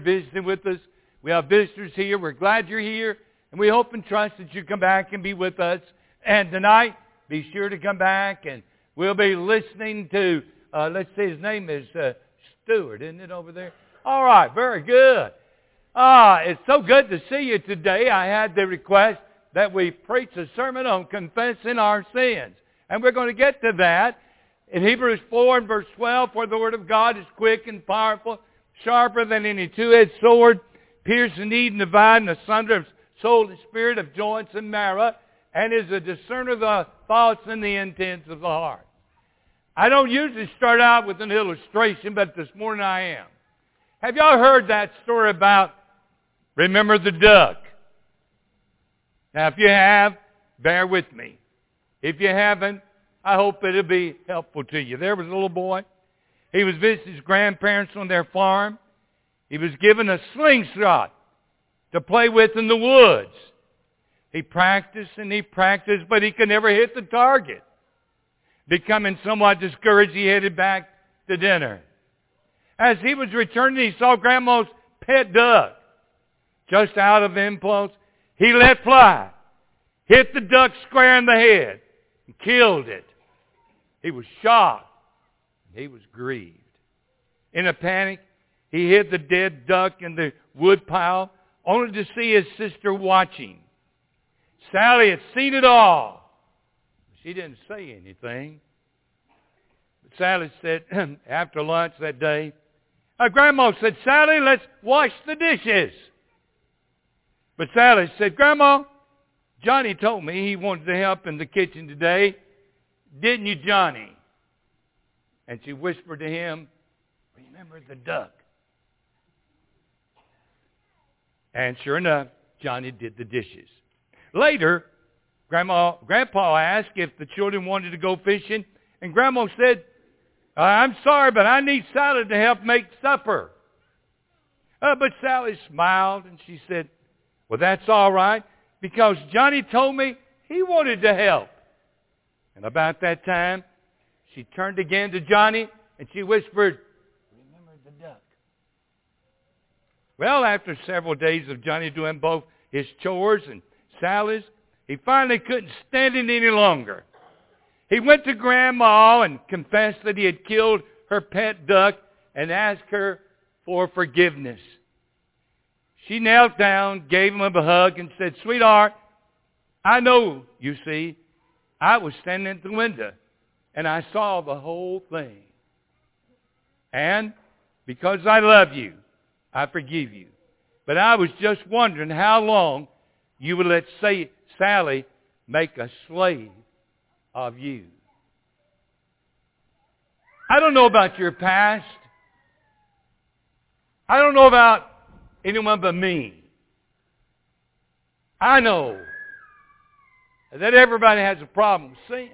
visiting with us. We have visitors here. We're glad you're here. And we hope and trust that you come back and be with us. And tonight, be sure to come back. And we'll be listening to, let's see, his name is Stewart, isn't it, over there? All right, very good. It's so good to see you today. I had the request that we preach a sermon on confessing our sins. And we're going to get to that. In Hebrews 4 and verse 12, for the Word of God is quick and powerful, sharper than any two-edged sword, piercing even dividing asunder of soul and spirit, of joints and marrow, and is a discerner of the thoughts and the intents of the heart. I don't usually start out with an illustration, but this morning I am. Have y'all heard that story about Remember the Duck? Now, if you have, bear with me. If you haven't, I hope it'll be helpful to you. There was a little boy. He was visiting his grandparents on their farm. He was given a slingshot to play with in the woods. He practiced and he practiced, but he could never hit the target. Becoming somewhat discouraged, he headed back to dinner. As he was returning, he saw Grandma's pet duck. Just out of impulse, he let fly, hit the duck square in the head, and killed it. He was shocked. He was grieved. In a panic, he hid the dead duck in the wood pile, only to see his sister watching. Sally had seen it all. She didn't say anything. But Sally said, after lunch that day, Grandma said, Sally, let's wash the dishes. But Sally said, Grandma, Johnny told me he wanted to help in the kitchen today. Didn't you, Johnny? And she whispered to him, remember the duck. And sure enough, Johnny did the dishes. Later, Grandpa asked if the children wanted to go fishing, and Grandma said, I'm sorry, but I need Sally to help make supper. But Sally smiled, and she said, well, that's all right, because Johnny told me he wanted to help. And about that time, she turned again to Johnny, and she whispered, remember the duck. Well, after several days of Johnny doing both his chores and Sally's, he finally couldn't stand it any longer. He went to Grandma and confessed that he had killed her pet duck and asked her for forgiveness. She knelt down, gave him a hug, and said, sweetheart, I know, you see, I was standing at the window, and I saw the whole thing. And because I love you, I forgive you. But I was just wondering how long you would let Sally make a slave of you. I don't know about your past. I don't know about anyone but me. I know that everybody has a problem with sin.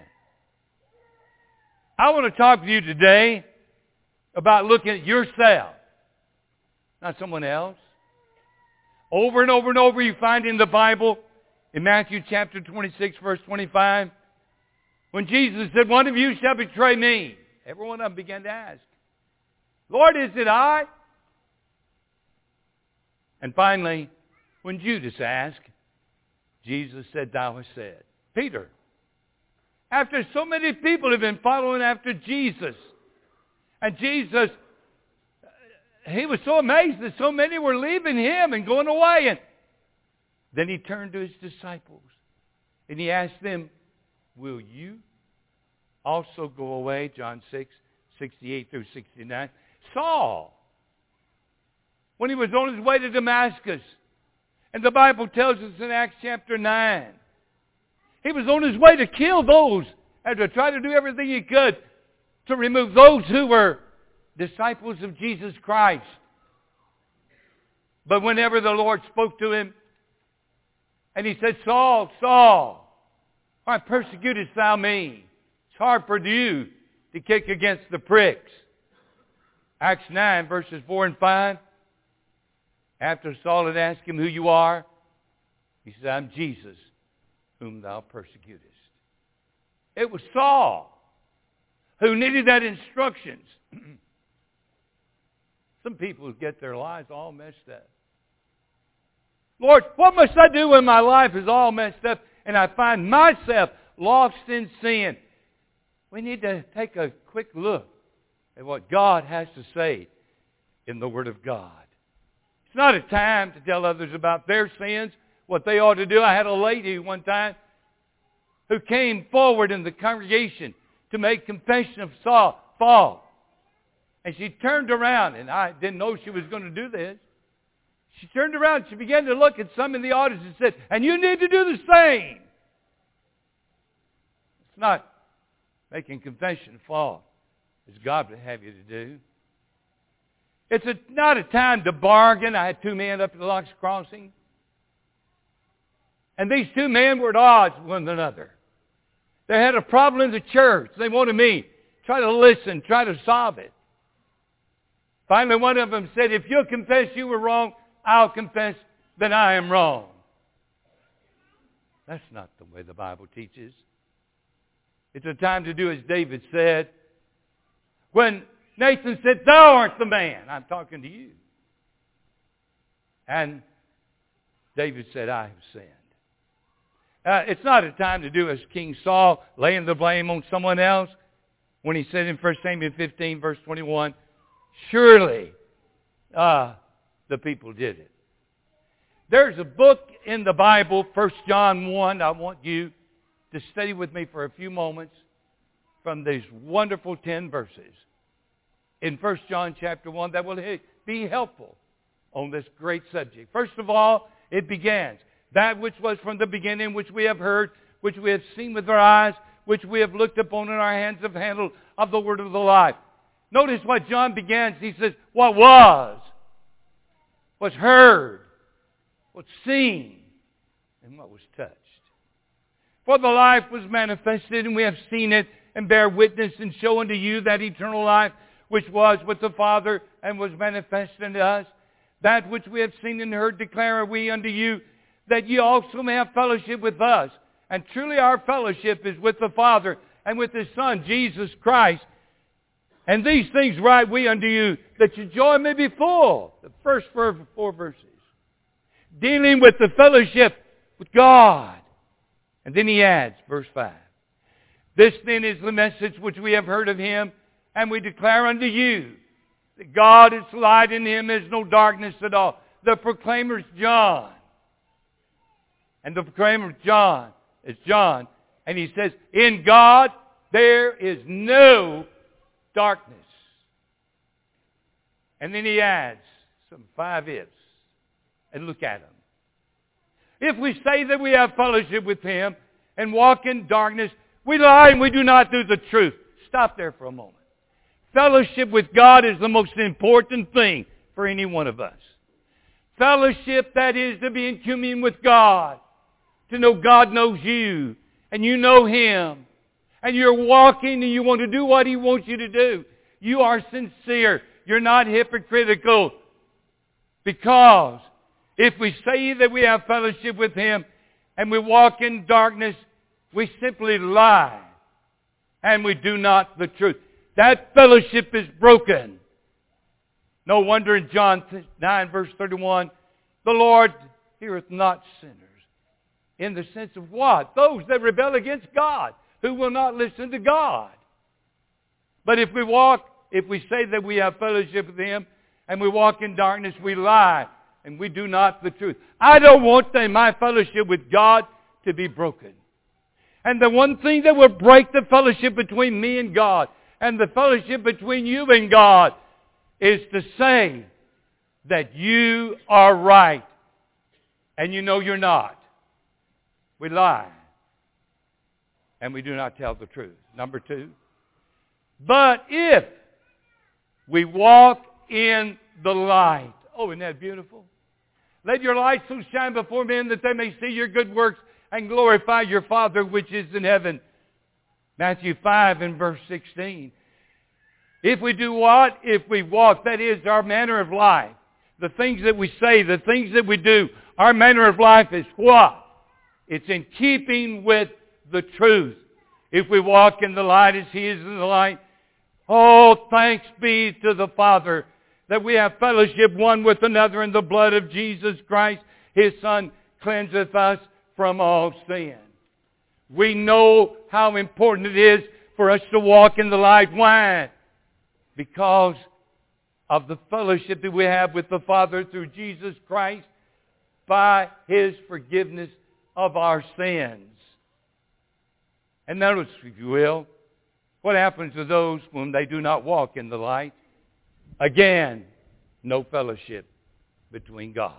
I want to talk to you today about looking at yourself, not someone else. Over and over and over you find in the Bible, in Matthew chapter 26, verse 25, when Jesus said, one of you shall betray me. Every one of them began to ask, Lord, is it I? And finally, when Judas asked, Jesus said, thou hast said. Peter, after so many people have been following after Jesus, and Jesus, he was so amazed that so many were leaving him and going away. And then he turned to his disciples and he asked them, will you also go away? John 6, 68 through 69. Saul, when he was on his way to Damascus, and the Bible tells us in Acts chapter 9, he was on his way to kill those and to try to do everything he could to remove those who were disciples of Jesus Christ. But whenever the Lord spoke to him, and he said, Saul, Saul, why persecutest thou me? It's hard for you to kick against the pricks. Acts 9, verses 4 and 5. After Saul had asked him who you are, he said, I'm Jesus, whom thou persecutest. It was Saul who needed that instructions. Some people get their lives all messed up. Lord, what must I do when my life is all messed up and I find myself lost in sin? We need to take a quick look at what God has to say in the Word of God. It's not a time to tell others about their sins, what they ought to do. I had a lady one time who came forward in the congregation to make confession of fault. And she turned around, and I didn't know she was going to do this. She turned around, she began to look at some in the audience and said, and you need to do the same. It's not making confession of fault as God would have you to do. It's not a time to bargain. I had two men up at the Locks Crossing. And these two men were at odds with one another. They had a problem in the church. They wanted me to try to listen, try to solve it. Finally, one of them said, if you'll confess you were wrong, I'll confess that I am wrong. That's not the way the Bible teaches. It's a time to do as David said. When Nathan said, thou art the man, I'm talking to you. And David said, I have sinned. It's not a time to do as King Saul, laying the blame on someone else. When he said in 1 Samuel 15, verse 21, surely the people did it. There's a book in the Bible, 1 John 1. I want you to study with me for a few moments from these wonderful 10 verses in 1 John chapter 1 that will be helpful on this great subject. First of all, it begins, that which was from the beginning, which we have heard, which we have seen with our eyes, which we have looked upon and our hands have handled of the word of the life. Notice what John begins. He says, what was, what's heard, what's seen, and what was touched. For the life was manifested, and we have seen it, and bear witness, and show unto you that eternal life, which was with the Father, and was manifested unto us. That which we have seen and heard declare we unto you, that ye also may have fellowship with us. And truly our fellowship is with the Father, and with His Son, Jesus Christ. And these things write we unto you, that your joy may be full. The first 4 verses. Dealing with the fellowship with God. And then he adds, verse 5. This then is the message which we have heard of Him, and we declare unto you, that God is light, in Him is no darkness at all. The proclaimer is John. And the proclaimer John is John. And he says, in God there is no darkness. And then he adds some 5 ifs. And look at them. If we say that we have fellowship with Him and walk in darkness, we lie and we do not do the truth. Stop there for a moment. Fellowship with God is the most important thing for any one of us. Fellowship, that is to be in communion with God. To know God knows you and you know Him. And you're walking and you want to do what He wants you to do. You are sincere. You're not hypocritical. Because if we say that we have fellowship with Him and we walk in darkness, we simply lie. And we do not the truth. That fellowship is broken. No wonder in John 9 verse 31, the Lord heareth not sinners. In the sense of what? Those that rebel against God, who will not listen to God. But if we say that we have fellowship with Him and we walk in darkness, we lie and we do not the truth. I don't want my fellowship with God to be broken. And the one thing that will break the fellowship between me and God and the fellowship between you and God is to say that you are right and you know you're not. We lie and we do not tell the truth. Number 2. But if we walk in the light. Oh, isn't that beautiful? Let your light so shine before men that they may see your good works and glorify your Father which is in heaven. Matthew 5 and verse 16. If we do what? If we walk, that is our manner of life. The things that we say, the things that we do, our manner of life is what? It's in keeping with the truth. If we walk in the light as He is in the light, oh, thanks be to the Father that we have fellowship one with another, and the blood of Jesus Christ, His Son, cleanseth us from all sin. We know how important it is for us to walk in the light. Why? Because of the fellowship that we have with the Father through Jesus Christ by His forgiveness of our sins. And notice, if you will, what happens to those when they do not walk in the light? Again, no fellowship between God.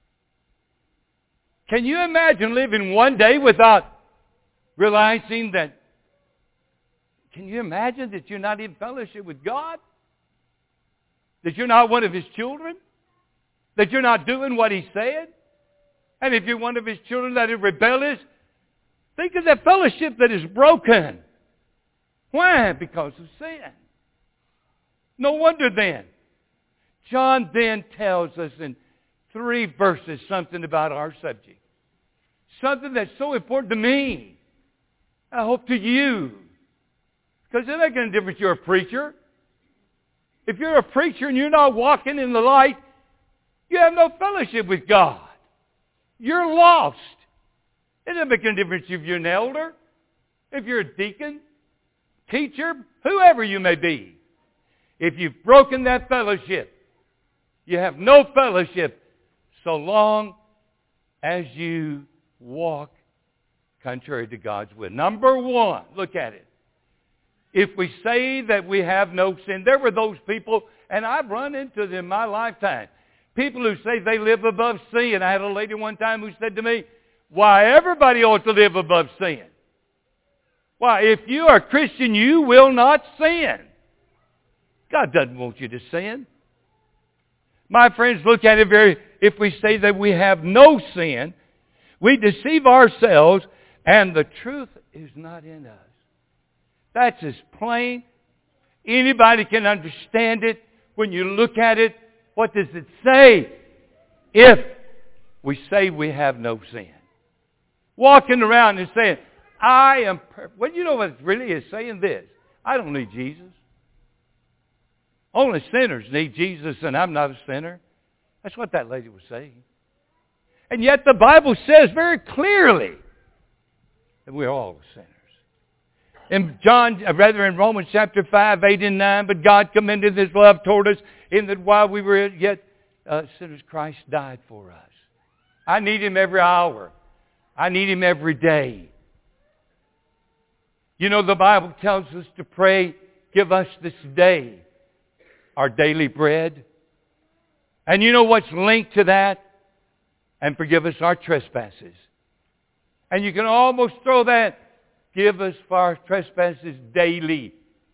Can you imagine living one day without realizing that? Can you imagine that you're not in fellowship with God? That you're not one of His children? That you're not doing what He said? And if you're one of His children that is rebellious, think of that fellowship that is broken. Why? Because of sin. No wonder then. John then tells us in 3 verses something about our subject. Something that's so important to me. I hope to you. Because it ain't going to difference if you're a preacher. If you're a preacher and you're not walking in the light, you have no fellowship with God. You're lost. It doesn't make any difference if you're an elder, if you're a deacon, teacher, whoever you may be. If you've broken that fellowship, you have no fellowship so long as you walk contrary to God's will. Number 1, look at it. If we say that we have no sin, there were those people, and I've run into them in my lifetime, people who say they live above sin. I had a lady one time who said to me, why, everybody ought to live above sin. Why, if you are a Christian, you will not sin. God doesn't want you to sin. My friends, look at it if we say that we have no sin, we deceive ourselves, and the truth is not in us. That's as plain. Anybody can understand it. When you look at it, what does it say? If we say we have no sin. Walking around and saying, I am perfect. Well, you know what it really is saying this? I don't need Jesus. Only sinners need Jesus, and I'm not a sinner. That's what that lady was saying. And yet the Bible says very clearly that we're all sinners. In Romans chapter 5, 8 and 9, but God commended His love toward us in that while we were yet sinners, Christ died for us. I need Him every hour. I need Him every day. You know, the Bible tells us to pray, give us this day our daily bread. And you know what's linked to that? And forgive us our trespasses. And you can almost throw that, give us for our trespasses daily.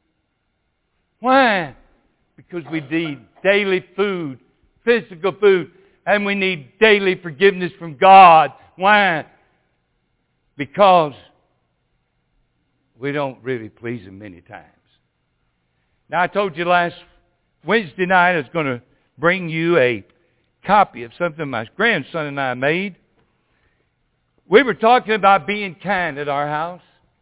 Why? Because we need daily food, physical food, and we need daily forgiveness from God. Why? Because we don't really please Him many times. Now, I told you last Wednesday night I was going to bring you a copy of something my grandson and I made. We were talking about being kind at our house.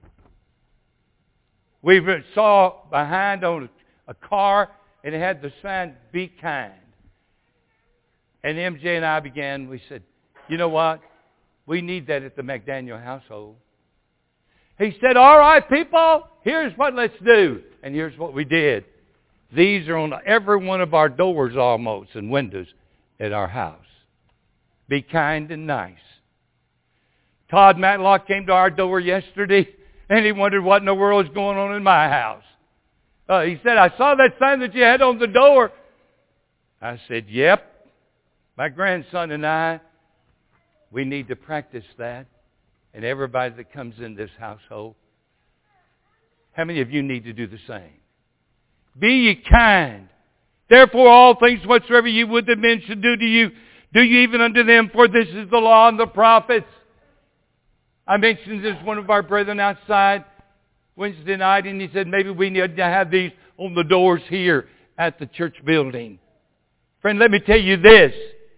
We saw behind on a car, and it had the sign, Be Kind. And MJ and I we said, you know what? We need that at the McDaniel household. He said, all right, people, here's what let's do. And here's what we did. These are on every one of our doors almost and windows at our house. Be kind and nice. Todd Matlock came to our door yesterday, and he wondered what in the world was going on in my house. He said, I saw that sign that you had on the door. I said, yep. My grandson and I, we need to practice that. And everybody that comes in this household. How many of you need to do the same? Be ye kind. Therefore all things whatsoever you would that men should do to you, do you even unto them, for this is the law and the prophets. I mentioned this one of our brethren outside Wednesday night, and he said maybe we need to have these on the doors here at the church building. Friend, let me tell you this.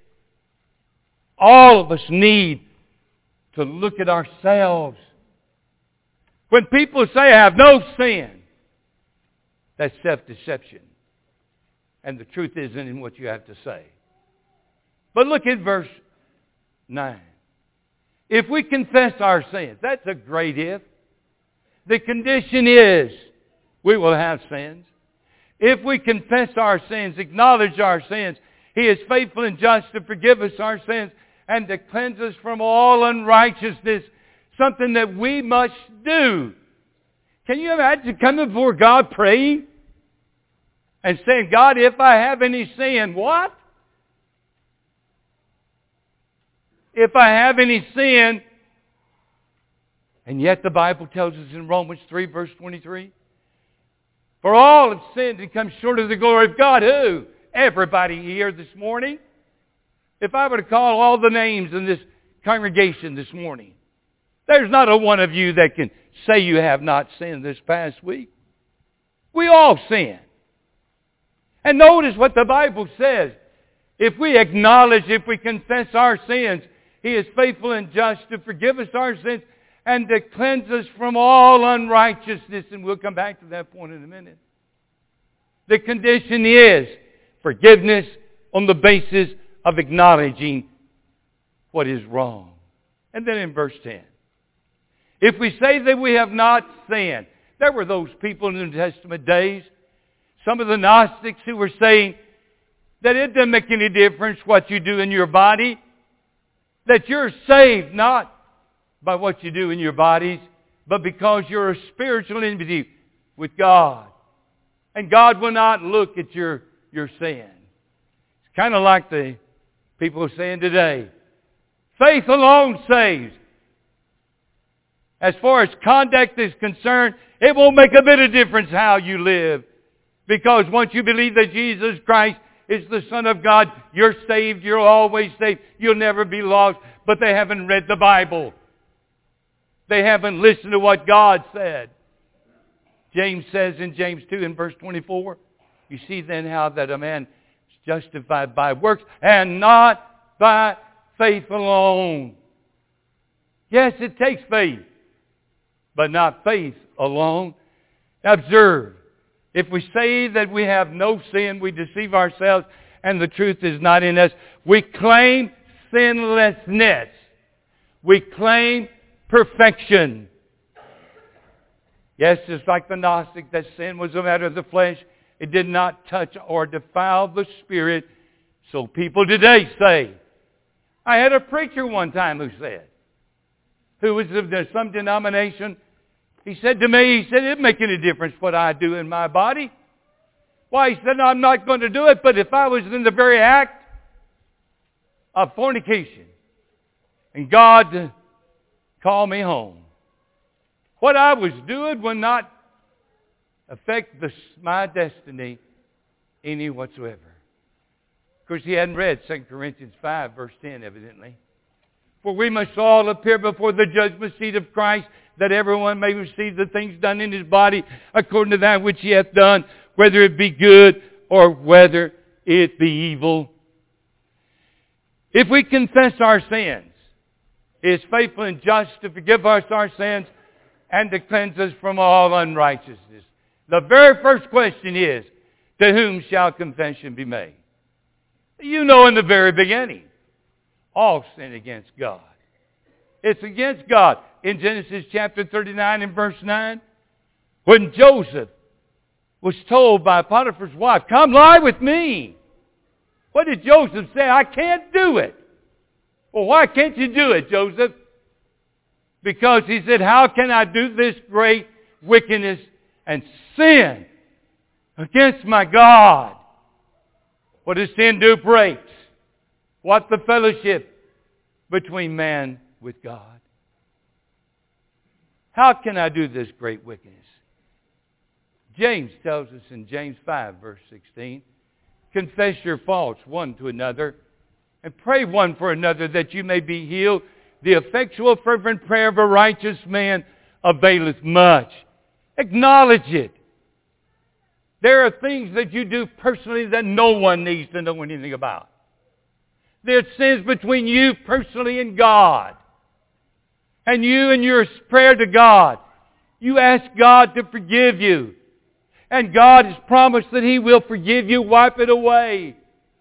All of us need to look at ourselves. When people say, I have no sin, that's self-deception. and the truth isn't in what you have to say. But look at verse 9. If we confess our sins, that's a great if. The condition is we will have sins. If we confess our sins, acknowledge our sins, He is faithful and just to forgive us our sins and to cleanse us from all unrighteousness, something that we must do. Can you imagine coming before God praying and saying, God, if I have any sin, what? If I have any sin, and yet the Bible tells us in Romans 3 verse 23, for all have sinned and come short of the glory of God. Who? Everybody here this morning. If I were to call all the names in this congregation this morning, there's not a one of you that can say you have not sinned this past week. We all sin. And notice what the Bible says. If we acknowledge, if we confess our sins, He is faithful and just to forgive us our sins and to cleanse us from all unrighteousness. And we'll come back to that point in a minute. The condition is forgiveness on the basis of acknowledging what is wrong. And then in verse 10. If we say that we have not sinned. There were those people in the New Testament days, some of the Gnostics, who were saying that it doesn't make any difference what you do in your body. That you're saved not by what you do in your bodies, but because you're a spiritual entity with God. And God will not look at your sin. It's kind of like the people are saying today. Faith alone saves. As far as conduct is concerned, it won't make a bit of difference how you live. Because once you believe that Jesus Christ is the Son of God, you're saved, you're always saved, you'll never be lost. But they haven't read the Bible. They haven't listened to what God said. James says in James 2 in verse 24, you see then how that a man is justified by works and not by faith alone. Yes, it takes faith, but not faith alone. Observe, if we say that we have no sin, we deceive ourselves and the truth is not in us. We claim sinlessness. We claim perfection. Yes, just like the Gnostic, that sin was a matter of the flesh. It did not touch or defile the Spirit. So people today say, I had a preacher one time who was of some denomination. He said to me, it didn't make any difference what I do in my body. Why? He said, no, I'm not going to do it, but if I was in the very act of fornication and God called me home, what I was doing would not affect my destiny any whatsoever. Of course, he hadn't read 2 Corinthians 5, verse 10, evidently. For we must all appear before the judgment seat of Christ, that everyone may receive the things done in his body according to that which he hath done, whether it be good or whether it be evil. If we confess our sins, He is faithful and just to forgive us our sins and to cleanse us from all unrighteousness. The very first question is, to whom shall confession be made? You know in the very beginning, all sin against God. It's against God. In Genesis chapter 39 and verse 9, when Joseph was told by Potiphar's wife, come lie with me. What did Joseph say? I can't do it. Well, why can't you do it, Joseph? Because he said, how can I do this great wickedness and sin against my God? What does sin do? Breaks. What the fellowship between man with God? How can I do this great wickedness? James tells us in James 5, verse 16, confess your faults one to another and pray one for another that you may be healed. The effectual fervent prayer of a righteous man availeth much. Acknowledge it. There are things that you do personally that no one needs to know anything about. There's sins between you personally and God. And you in your prayer to God, you ask God to forgive you. And God has promised that He will forgive you, wipe it away.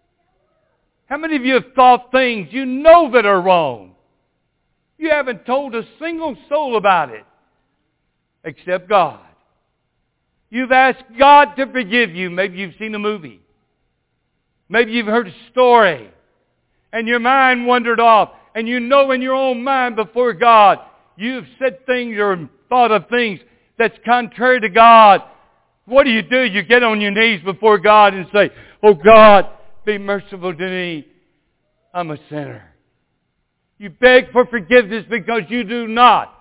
How many of you have thought things you know that are wrong? You haven't told a single soul about it, except God. You've asked God to forgive you. Maybe you've seen a movie. Maybe you've heard a story. And your mind wandered off. And you know in your own mind before God, you've said things or thought of things that's contrary to God. What do? You get on your knees before God and say, "Oh God, be merciful to me. I'm a sinner." You beg for forgiveness because you do not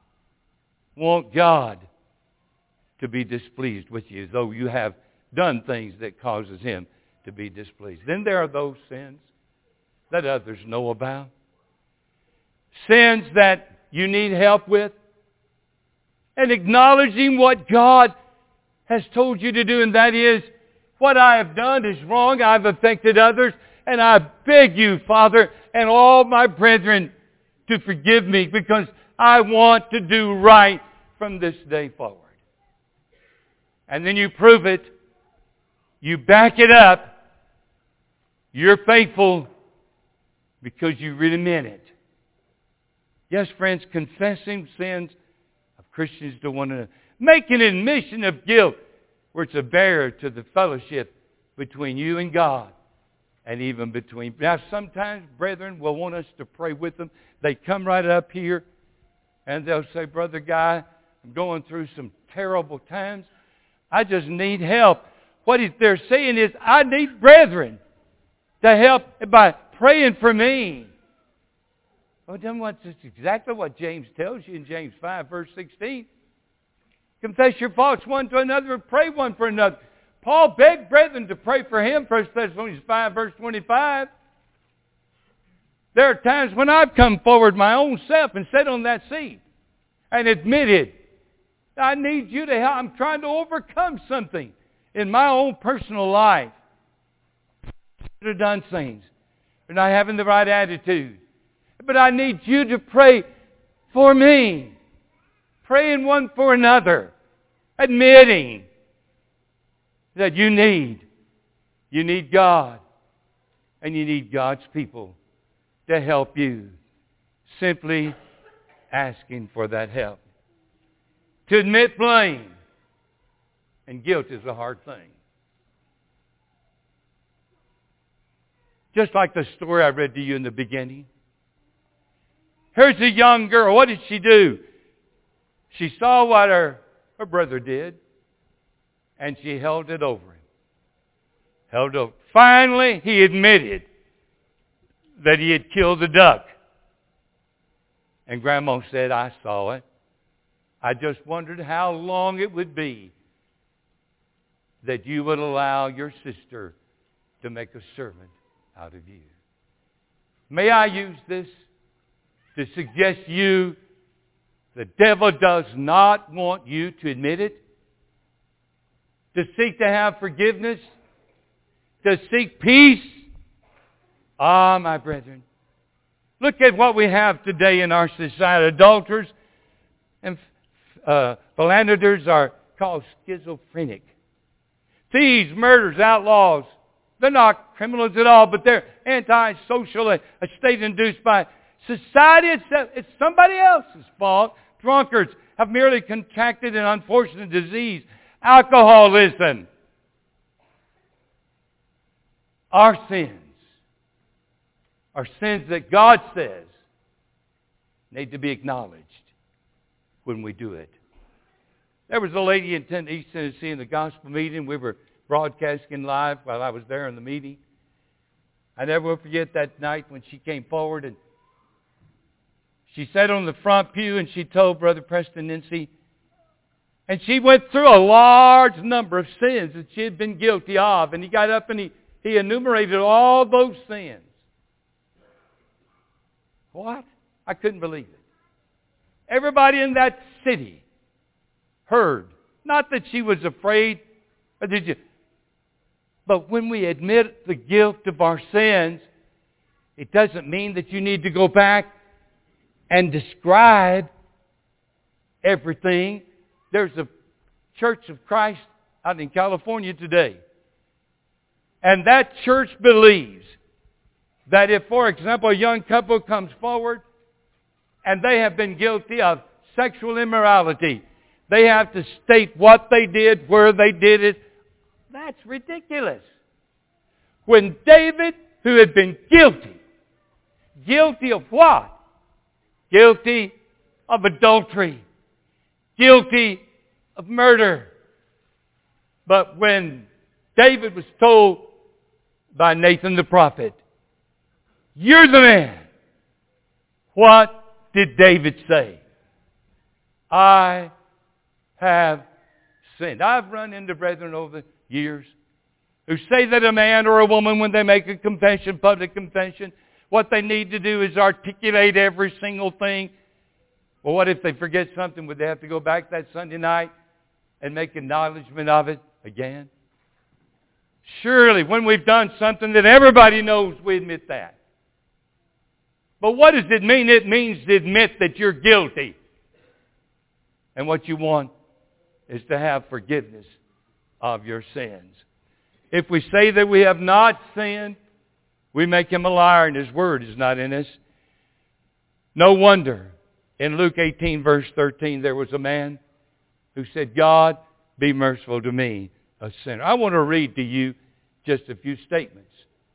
want God to be displeased with you, though you have done things that causes Him to be displeased. Then there are those sins that others know about. Sins that you need help with. And acknowledging what God has told you to do, and that is, what I have done is wrong. I've affected others, and I beg you, Father, and all my brethren to forgive me because I want to do right from this day forward. And then you prove it. You back it up. You're faithful because you really meant it. Yes, friends, confessing sins of Christians to one another. Making an admission of guilt where it's a barrier to the fellowship between you and God. And even between... Now, sometimes brethren will want us to pray with them. They come right up here and they'll say, "Brother Guy, I'm going through some terrible times. I just need help." What they're saying is, I need brethren to help by praying for me. Well, then that's exactly what James tells you in James 5, verse 16. Confess your faults one to another and pray one for another. Paul begged brethren to pray for him, 1 Thessalonians 5, verse 25. There are times when I've come forward my own self and sat on that seat and admitted, I need you to help. I'm trying to overcome something in my own personal life. I should have done things. They're not having the right attitude. But I need you to pray for me. Praying one for another. Admitting that you need God. And you need God's people to help you. Simply asking for that help. To admit blame and guilt is a hard thing. Just like the story I read to you in the beginning. Here's a young girl. What did she do? She saw what her brother did, and she held it over him. Held over. Finally, he admitted that he had killed the duck. And Grandma said, "I saw it. I just wondered how long it would be that you would allow your sister to make a servant out of you." May I use this to suggest to you the devil does not want you to admit it, to seek to have forgiveness, to seek peace. Ah, my brethren, look at what we have today in our society. Adulterers and philanderers are called schizophrenic. Thieves, murderers, outlaws, they're not criminals at all, but they're antisocial, a state induced by society itself. It's somebody else's fault. Drunkards have merely contracted an unfortunate disease. Alcoholism. Our sins are sins that God says need to be acknowledged when we do it. There was a lady in East Tennessee in the gospel meeting. We were broadcasting live while I was there in the meeting. I never will forget that night when she came forward and she sat on the front pew and she told Brother Preston Nincy, and she went through a large number of sins that she had been guilty of. And he got up and he enumerated all those sins. What? I couldn't believe it. Everybody in that city heard. Not that she was afraid, but when we admit the guilt of our sins, it doesn't mean that you need to go back and describe everything. There's a Church of Christ out in California today. And that church believes that if, for example, a young couple comes forward and they have been guilty of sexual immorality, they have to state what they did, where they did it. That's ridiculous. When David, who had been guilty of what? Guilty of adultery. Guilty of murder. But when David was told by Nathan the prophet, "You're the man," what did David say? "I have sinned." I've run into brethren over the years who say that a man or a woman, when they make a confession, public confession, what they need to do is articulate every single thing. Well, what if they forget something? Would they have to go back that Sunday night and make acknowledgement of it again? Surely, when we've done something that everybody knows, we admit that. But what does it mean? It means to admit that you're guilty. And what you want is to have forgiveness of your sins. If we say that we have not sinned, we make Him a liar and His Word is not in us. No wonder in Luke 18 verse 13 there was a man who said, "God, be merciful to me, a sinner." I want to read to you just a few statements.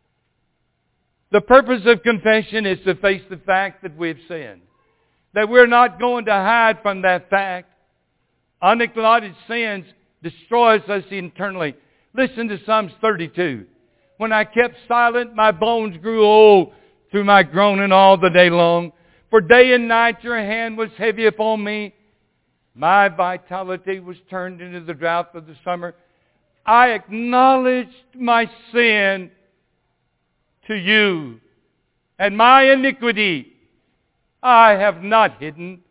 The purpose of confession is to face the fact that we've sinned. That we're not going to hide from that fact. Unacknowledged sins destroys us internally. Listen to Psalms 32. "When I kept silent, my bones grew old through my groaning all the day long. For day and night your hand was heavy upon me. My vitality was turned into the drought of the summer. I acknowledged my sin to you, and my iniquity I have not hidden.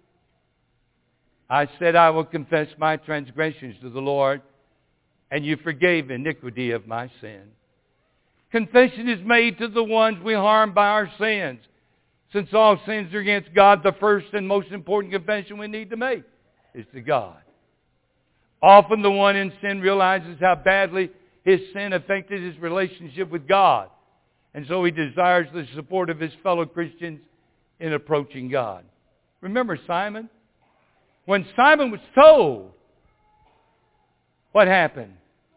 I said, I will confess my transgressions to the Lord, and you forgave iniquity of my sin." Confession is made to the ones we harm by our sins. Since all sins are against God, the first and most important confession we need to make is to God. Often the one in sin realizes how badly his sin affected his relationship with God. And so he desires the support of his fellow Christians in approaching God. Remember Simon? When Simon was told, what happened?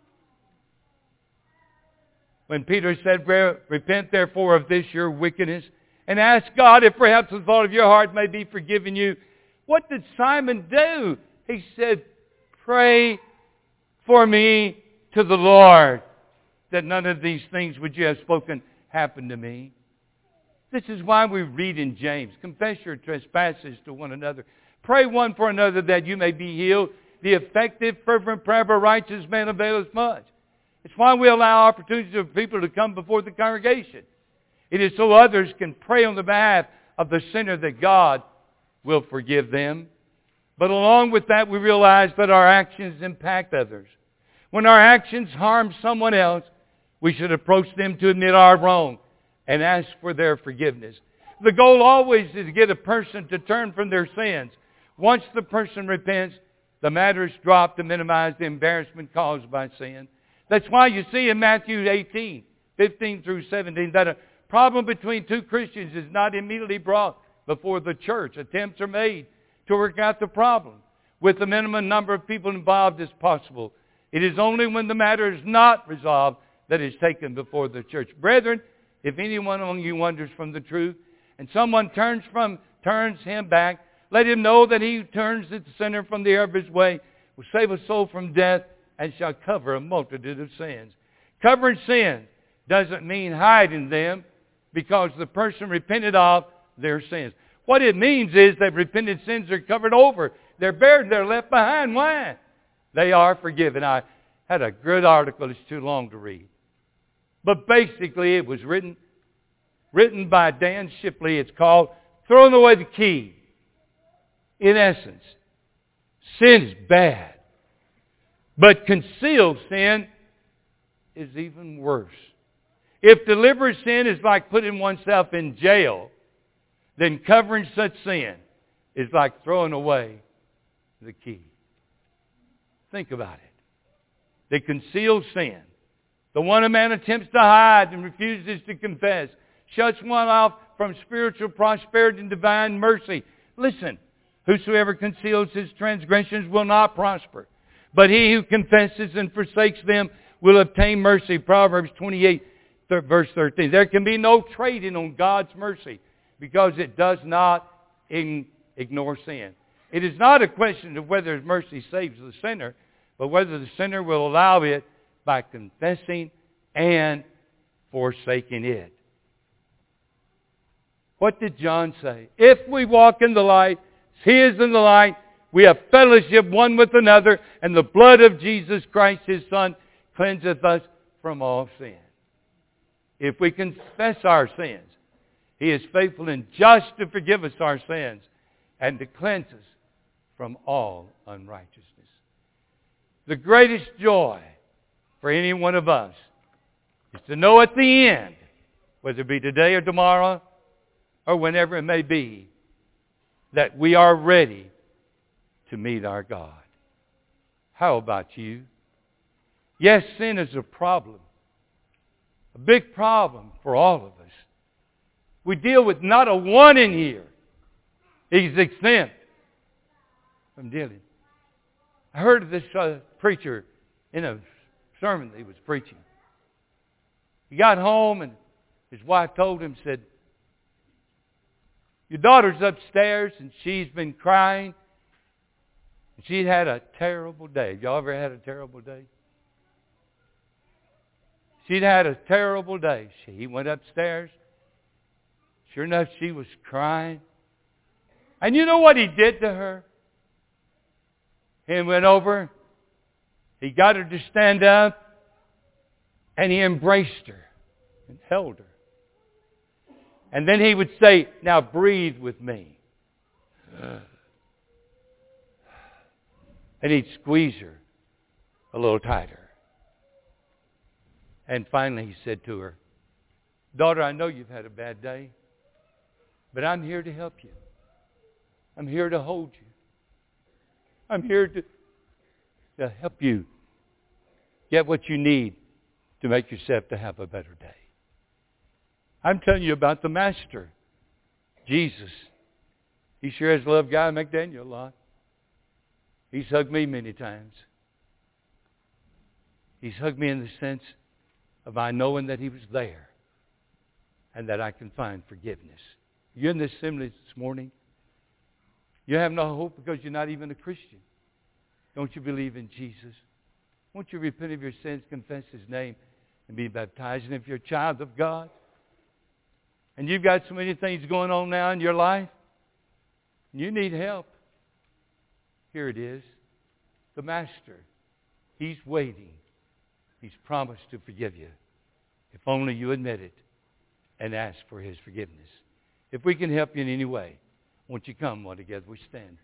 When Peter said, "Repent therefore of this your wickedness, and ask God if perhaps the thought of your heart may be forgiven you." What did Simon do? He said, "Pray for me to the Lord, that none of these things which you have spoken happen to me." This is why we read in James, "Confess your trespasses to one another. Pray one for another that you may be healed. The effective, fervent prayer of a righteous man availeth much." It's why we allow opportunities for people to come before the congregation. It is so others can pray on the behalf of the sinner that God will forgive them. But along with that, we realize that our actions impact others. When our actions harm someone else, we should approach them to admit our wrong and ask for their forgiveness. The goal always is to get a person to turn from their sins. Once the person repents, the matter is dropped to minimize the embarrassment caused by sin. That's why you see in Matthew 18, 15 through 17, that a problem between two Christians is not immediately brought before the church. Attempts are made to work out the problem with the minimum number of people involved as possible. It is only when the matter is not resolved that it is taken before the church. Brethren, if anyone among you wanders from the truth, and someone turns him back, let him know that he who turns the sinner from the error of his way will save a soul from death and shall cover a multitude of sins. Covering sins doesn't mean hiding them, because the person repented of their sins. What it means is that repented sins are covered over. They're buried. They're left behind. Why? They are forgiven. I had a good article. It's too long to read. But basically it was written by Dan Shipley. It's called "Throwing Away the Key." In essence, sin is bad. But concealed sin is even worse. If deliberate sin is like putting oneself in jail, then covering such sin is like throwing away the key. Think about it. that conceals sin, the one a man attempts to hide and refuses to confess, shuts one off from spiritual prosperity and divine mercy. Listen, whosoever conceals his transgressions will not prosper, but he who confesses and forsakes them will obtain mercy. Proverbs 28, verse 13. There can be no trading on God's mercy because it does not ignore sin. It is not a question of whether His mercy saves the sinner, but whether the sinner will allow it by confessing and forsaking it. What did John say? If we walk in the light, He is in the light, we have fellowship one with another, and the blood of Jesus Christ, His Son, cleanseth us from all sin. If we confess our sins, He is faithful and just to forgive us our sins and to cleanse us from all unrighteousness. The greatest joy for any one of us is to know at the end, whether it be today or tomorrow or whenever it may be, that we are ready to meet our God. How about you? Yes, sin is a problem. A big problem for all of us. We deal with not a one in here. He's exempt from dealing. I heard of this preacher in a sermon that he was preaching. He got home and his wife told him, said, your daughter's upstairs and she's been crying. She's had a terrible day. Have y'all ever had a terrible day? She'd had a terrible day. He went upstairs. Sure enough, she was crying. And you know what he did to her? He went over. He got her to stand up. And he embraced her and held her. And then he would say, now breathe with me. And he'd squeeze her a little tighter. And finally he said to her, daughter, I know you've had a bad day, but I'm here to help you. I'm here to hold you. I'm here to help you get what you need to make yourself to have a better day. I'm telling you about the Master, Jesus. He sure has loved Guy McDaniel a lot. He's hugged me many times. He's hugged me in the sense of I knowing that He was there and that I can find forgiveness. You're in this assembly this morning. You have no hope because you're not even a Christian. Don't you believe in Jesus? Won't you repent of your sins, confess His name, and be baptized? And if you're a child of God, and you've got so many things going on now in your life, and you need help, here it is. The Master. He's waiting. He's promised to forgive you. If only you admit it and ask for His forgiveness. If we can help you in any way, won't you come while together we stand?